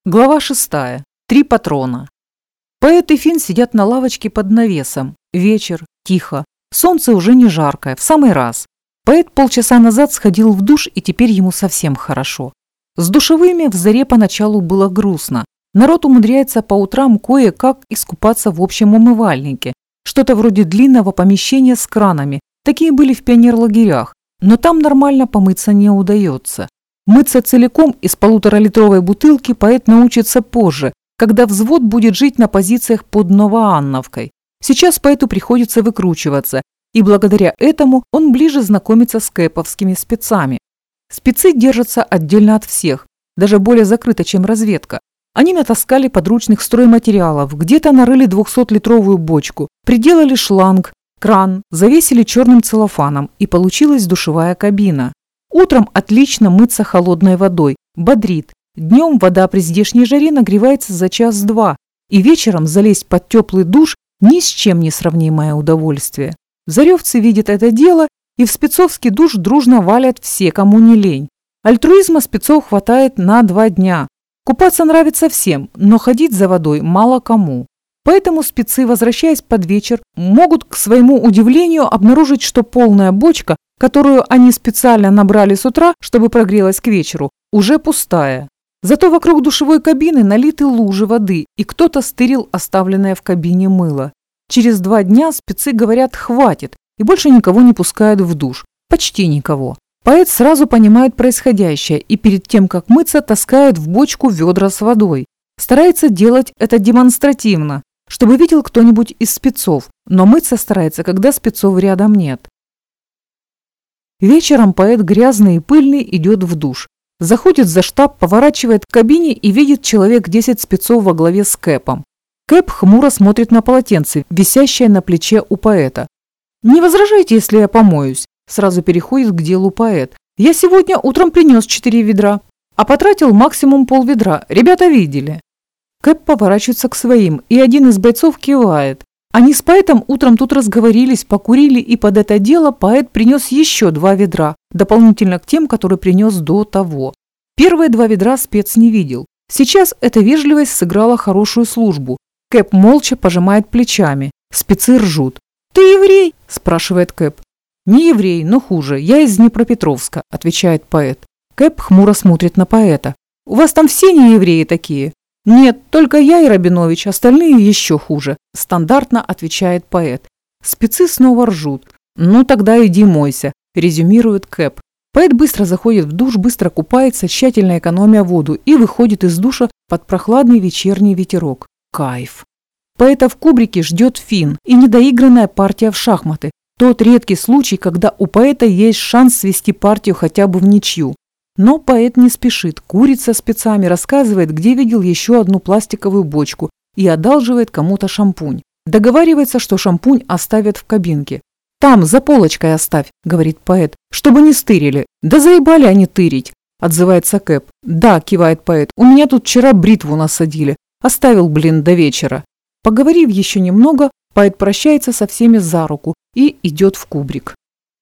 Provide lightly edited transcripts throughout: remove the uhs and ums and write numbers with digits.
Глава 6. 3 патрона. Поэт и Финн сидят на лавочке под навесом. Вечер, тихо. Солнце уже не жаркое, в самый раз. Поэт полчаса назад сходил в душ, и теперь ему совсем хорошо. С душевыми в заре поначалу было грустно. Народ умудряется по утрам кое-как искупаться в общем умывальнике. Что-то вроде длинного помещения с кранами. Такие были в пионерлагерях. Но там нормально помыться не удается. Мыться целиком из 1,5-литровой бутылки поэт научится позже, когда взвод будет жить на позициях под Новоанновкой. Сейчас поэту приходится выкручиваться, и благодаря этому он ближе знакомится с кэповскими спецами. Спецы держатся отдельно от всех, даже более закрыто, чем разведка. Они натаскали подручных стройматериалов, где-то нарыли 200-литровую бочку, приделали шланг, кран, завесили черным целлофаном, и получилась душевая кабина. Утром отлично мыться холодной водой, бодрит. Днем вода при здешней жаре нагревается за час-два, и вечером залезть под теплый душ – ни с чем не сравнимое удовольствие. Заревцы видят это дело, и в спецовский душ дружно валят все, кому не лень. Альтруизма спецов хватает на 2 дня. Купаться нравится всем, но ходить за водой мало кому. Поэтому спецы, возвращаясь под вечер, могут, к своему удивлению, обнаружить, что полная бочка, которую они специально набрали с утра, чтобы прогрелась к вечеру, уже пустая. Зато вокруг душевой кабины налиты лужи воды, и кто-то стырил оставленное в кабине мыло. Через 2 дня спецы говорят «хватит» и больше никого не пускают в душ. Почти никого. Поэт сразу понимает происходящее и перед тем, как мыться, таскает в бочку ведра с водой. Старается делать это демонстративно, чтобы видел кто-нибудь из спецов, но мыться старается, когда спецов рядом нет. Вечером поэт грязный и пыльный идет в душ. Заходит за штаб, поворачивает к кабине и видит человек 10 спецов во главе с Кэпом. Кэп хмуро смотрит на полотенце, висящее на плече у поэта. «Не возражайте, если я помоюсь», – сразу переходит к делу поэт. «Я сегодня утром принес 4 ведра, а потратил максимум пол-ведра. Ребята видели». Кэп поворачивается к своим, и один из бойцов кивает. Они с поэтом утром тут разговорились, покурили, и под это дело поэт принес еще 2 ведра, дополнительно к тем, которые принес до того. Первые 2 ведра спец не видел. Сейчас эта вежливость сыграла хорошую службу. Кэп молча пожимает плечами. Спецы ржут. «Ты еврей?» – спрашивает Кэп. «Не еврей, но хуже. Я из Днепропетровска», – отвечает поэт. Кэп хмуро смотрит на поэта. «У вас там все не евреи такие?» «Нет, только я и Рабинович, остальные еще хуже», – стандартно отвечает поэт. Спецы снова ржут. «Ну тогда иди мойся», – резюмирует Кэп. Поэт быстро заходит в душ, быстро купается, тщательно экономя воду, и выходит из душа под прохладный вечерний ветерок. Кайф. Поэта в кубрике ждет Финн и недоигранная партия в шахматы. Тот редкий случай, когда у поэта есть шанс свести партию хотя бы в ничью. Но поэт не спешит, курит со спецами, рассказывает, где видел еще одну пластиковую бочку и одалживает кому-то шампунь. Договаривается, что шампунь оставят в кабинке. «Там, за полочкой оставь», – говорит поэт, – «чтобы не стырили». «Да заебали они тырить», – отзывается Кэп. «Да», – кивает поэт, – «у меня тут вчера бритву насадили. Оставил, до вечера». Поговорив еще немного, поэт прощается со всеми за руку и идет в кубрик.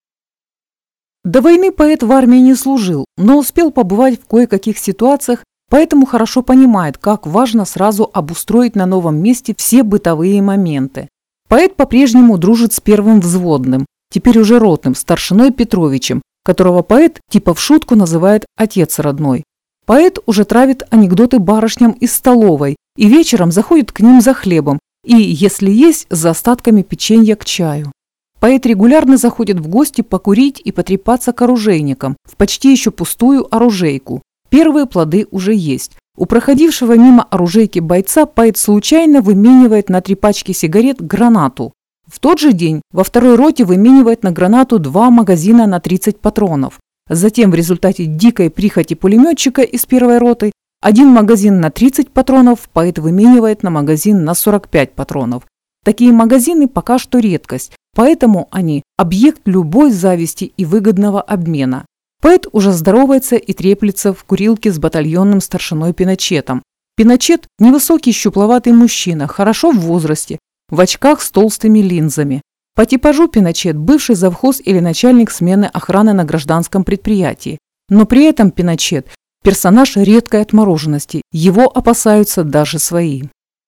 До войны поэт в армии не служил, но успел побывать в кое-каких ситуациях, поэтому хорошо понимает, как важно сразу обустроить на новом месте все бытовые моменты. Поэт по-прежнему дружит с первым взводным, теперь уже ротным, старшиной Петровичем, которого поэт типа в шутку называет «отец родной». Поэт уже травит анекдоты барышням из столовой и вечером заходит к ним за хлебом и, если есть, за остатками печенья к чаю. Поэт регулярно заходит в гости покурить и потрепаться к оружейникам в почти еще пустую оружейку. Первые плоды уже есть. У проходившего мимо оружейки бойца поэт случайно выменивает на 3 пачки сигарет гранату. В тот же день во 2-й роте выменивает на гранату 2 магазина на 30 патронов. Затем в результате дикой прихоти пулеметчика из 1-й роты 1 магазин на 30 патронов поэт выменивает на магазин на 45 патронов. Такие магазины пока что редкость, поэтому они – объект любой зависти и выгодного обмена. Поэт уже здоровается и треплется в курилке с батальонным старшиной Пиночетом. Пиночет – невысокий щупловатый мужчина, хорошо в возрасте, в очках с толстыми линзами. По типажу Пиночет – бывший завхоз или начальник смены охраны на гражданском предприятии. Но при этом Пиночет Персонаж редкой отмороженности, его опасаются даже свои.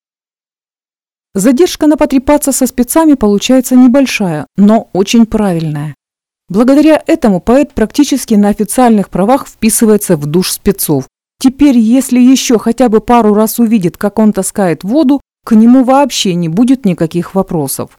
Задержка на потрепаться со спецами получается небольшая, но очень правильная. Благодаря этому поэт практически на официальных правах вписывается в душ спецов. Теперь, если еще хотя бы пару раз увидит, как он таскает воду, к нему вообще не будет никаких вопросов.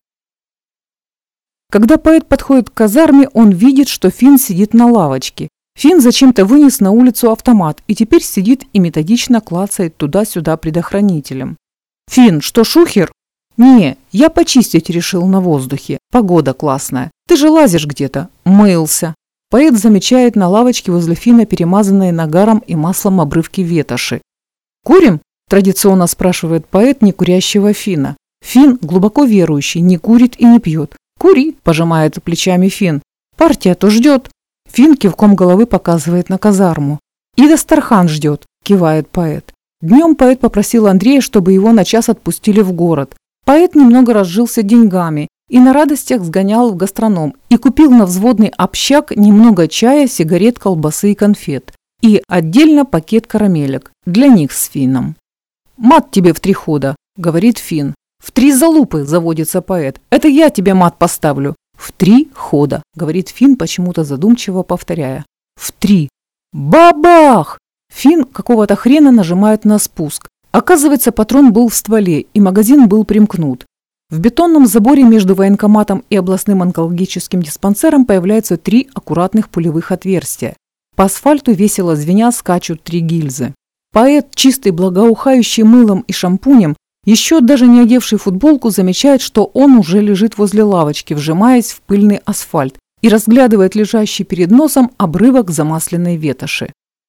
Когда поэт подходит к казарме, он видит, что Финн сидит на лавочке. Финн зачем-то вынес на улицу автомат и теперь сидит и методично клацает туда-сюда предохранителем. «Финн, что, шухер?» «Не, я почистить решил на воздухе. Погода классная. Ты же лазишь где-то». «Мылся». Поэт замечает на лавочке возле Финна перемазанные нагаром и маслом обрывки ветоши. «Курим?» – традиционно спрашивает поэт некурящего Финна. Финн, глубоко верующий, не курит и не пьет. «Кури», – пожимает плечами Финн. «Партия-то ждет». Финн кивком головы показывает на казарму. «И Дастархан ждет», – кивает поэт. Днем поэт попросил Андрея, чтобы его на час отпустили в город. Поэт немного разжился деньгами и на радостях сгонял в гастроном и купил на взводный общак немного чая, сигарет, колбасы и конфет. И отдельно пакет карамелек для них с Финном. «Мат тебе в 3 хода», – говорит Финн. «В 3 залупы», – заводится поэт. «Это я тебе мат поставлю». «В 3 хода», – говорит Финн, почему-то задумчиво повторяя. «В 3». Бабах! Финн какого-то хрена нажимает на спуск. Оказывается, патрон был в стволе, и магазин был примкнут. В бетонном заборе между военкоматом и областным онкологическим диспансером появляются 3 аккуратных пулевых отверстия. По асфальту весело звеня скачут 3 гильзы. Поэт, чистый, благоухающий мылом и шампунем, еще даже не одевший футболку, замечает, что он уже лежит возле лавочки, вжимаясь в пыльный асфальт, и разглядывает лежащий перед носом обрывок замасленной ветоши.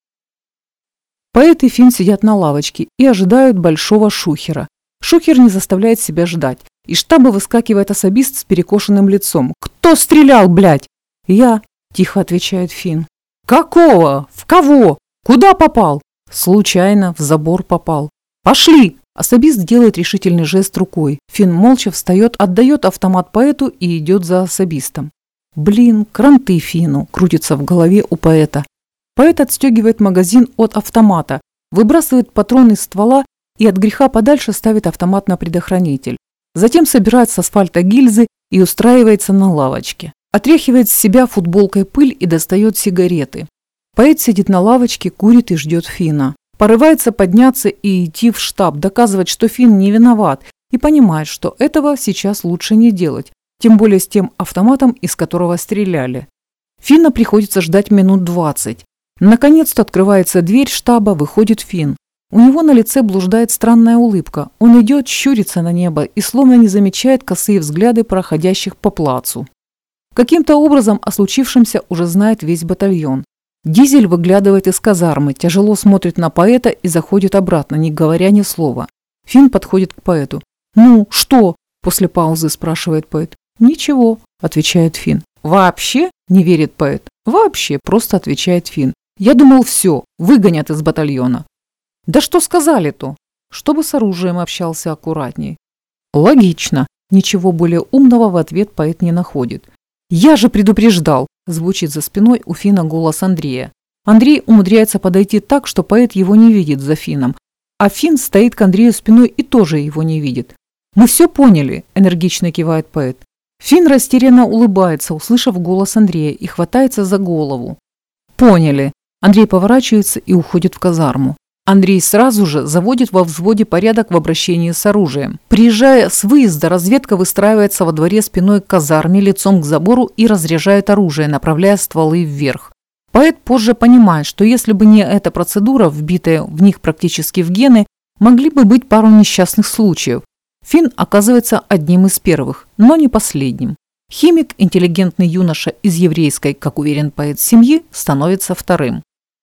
Поэт и Финн сидят на лавочке и ожидают большого шухера. Шухер не заставляет себя ждать. Из штаба выскакивает особист с перекошенным лицом. «Кто стрелял, блядь?» «Я», – тихо отвечает Финн. «Какого? В кого? Куда попал?» «Случайно, в забор попал». «Пошли!» Особист делает решительный жест рукой. Финн молча встает, отдает автомат поэту и идет за особистом. «Блин, кранты Финну!» – крутится в голове у поэта. Поэт отстегивает магазин от автомата, выбрасывает патрон из ствола и от греха подальше ставит автомат на предохранитель. Затем собирает с асфальта гильзы и устраивается на лавочке. Отряхивает с себя футболкой пыль и достает сигареты. Поэт сидит на лавочке, курит и ждет Финна. Порывается подняться и идти в штаб, доказывать, что Финн не виноват, и понимает, что этого сейчас лучше не делать, тем более с тем автоматом, из которого стреляли. Финна приходится ждать минут 20. Наконец-то открывается дверь штаба, выходит Финн. У него на лице блуждает странная улыбка. Он идет, щурится на небо и словно не замечает косые взгляды проходящих по плацу. Каким-то образом о случившемся уже знает весь батальон. Дизель выглядывает из казармы, тяжело смотрит на поэта и заходит обратно, не говоря ни слова. Финн подходит к поэту. «Ну, что?» – после паузы спрашивает поэт. «Ничего», – отвечает Финн. «Вообще?» – не верит поэт. «Вообще», – просто отвечает Финн. «Я думал, все, выгонят из батальона». «Да что сказали-то?» «Чтобы с оружием общался аккуратней». «Логично». Ничего более умного в ответ поэт не находит. «Я же предупреждал!» – звучит за спиной у Финна голос Андрея. Андрей умудряется подойти так, что поэт его не видит за Финном, а Финн стоит к Андрею спиной и тоже его не видит. «Мы все поняли», – энергично кивает поэт. Финн растерянно улыбается, услышав голос Андрея, и хватается за голову. «Поняли». Андрей поворачивается и уходит в казарму. Андрей сразу же заводит во взводе порядок в обращении с оружием. Приезжая с выезда, разведка выстраивается во дворе спиной к казарме, лицом к забору и разряжает оружие, направляя стволы вверх. Поэт позже понимает, что если бы не эта процедура, вбитая в них практически в гены, могли бы быть пару несчастных случаев. Финн оказывается одним из первых, но не последним. Химик, интеллигентный юноша из еврейской, как уверен поэт, семьи, становится вторым.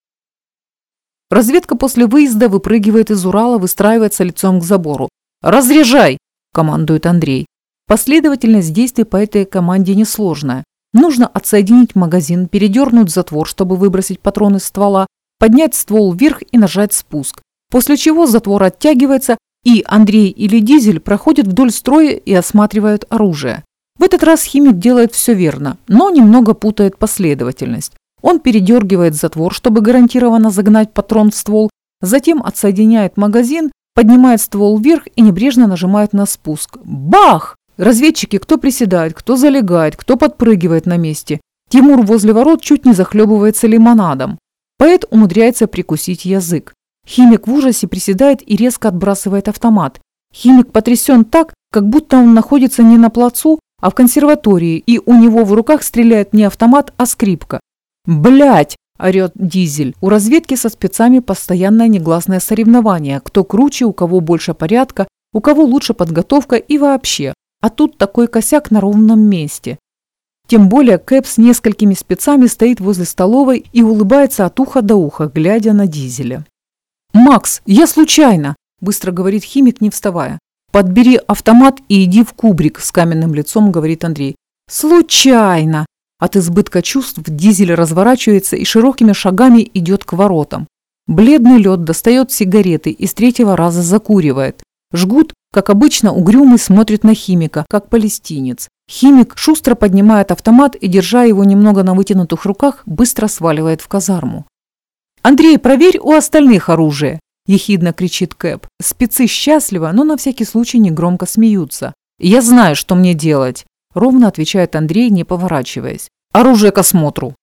Разведка после выезда выпрыгивает из Урала, выстраивается лицом к забору. «Разряжай!» – командует Андрей. Последовательность действий по этой команде несложная. Нужно отсоединить магазин, передернуть затвор, чтобы выбросить патрон из ствола, поднять ствол вверх и нажать спуск. После чего затвор оттягивается, и Андрей или Дизель проходят вдоль строя и осматривают оружие. В этот раз химик делает все верно, но немного путает последовательность. Он передергивает затвор, чтобы гарантированно загнать патрон в ствол, затем отсоединяет магазин, поднимает ствол вверх и небрежно нажимает на спуск. Бах! Разведчики кто приседает, кто залегает, кто подпрыгивает на месте. Тимур возле ворот чуть не захлебывается лимонадом. Поэт умудряется прикусить язык. Химик в ужасе приседает и резко отбрасывает автомат. Химик потрясен так, как будто он находится не на плацу, а в консерватории, и у него в руках стреляет не автомат, а скрипка. «Блядь!» – орет Дизель. У разведки со спецами постоянное негласное соревнование, кто круче, у кого больше порядка, у кого лучше подготовка и вообще. А тут такой косяк на ровном месте. Тем более Кэп с несколькими спецами стоит возле столовой и улыбается от уха до уха, глядя на Дизеля. «Макс, я случайно!» – быстро говорит химик, не вставая. «Подбери автомат и иди в кубрик», – с каменным лицом говорит Андрей. «Случайно!» От избытка чувств Дизель разворачивается и широкими шагами идет к воротам. Бледный лед достает сигареты и с третьего раза закуривает. Жгут, как обычно, угрюмый смотрит на химика, как палестинец. Химик шустро поднимает автомат и, держа его немного на вытянутых руках, быстро сваливает в казарму. «Андрей, проверь у остальных оружие!» – ехидно кричит Кэп. Спецы счастливо, но на всякий случай негромко смеются. «Я знаю, что мне делать!» – ровно отвечает Андрей, не поворачиваясь. «Оружие к осмотру!»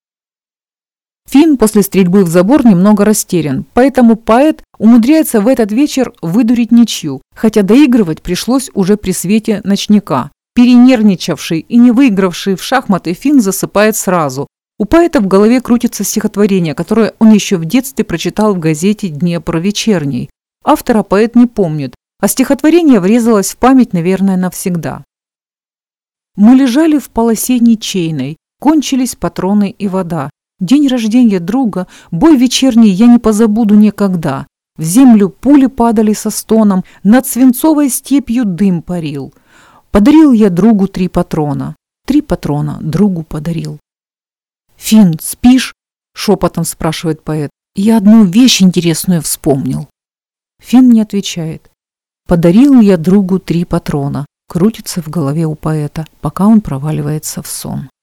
Финн после стрельбы в забор немного растерян, поэтому поэт умудряется в этот вечер выдурить ничью, хотя доигрывать пришлось уже при свете ночника. Перенервничавший и не выигравший в шахматы Финн засыпает сразу. У поэта в голове крутится стихотворение, которое он еще в детстве прочитал в газете «Днепр вечерний». Автора поэт не помнит, а стихотворение врезалось в память, наверное, навсегда. Мы лежали в полосе ничейной, кончились патроны и вода. День рождения друга, бой вечерний я не позабуду никогда. В землю пули падали со стоном, над свинцовой степью дым парил. Подарил я другу 3 патрона. 3 патрона другу подарил. «Финн, спишь?» – шепотом спрашивает поэт. «Я одну вещь интересную вспомнил». Финн не отвечает. «Подарил я другу 3 патрона». Крутится в голове у поэта, пока он проваливается в сон.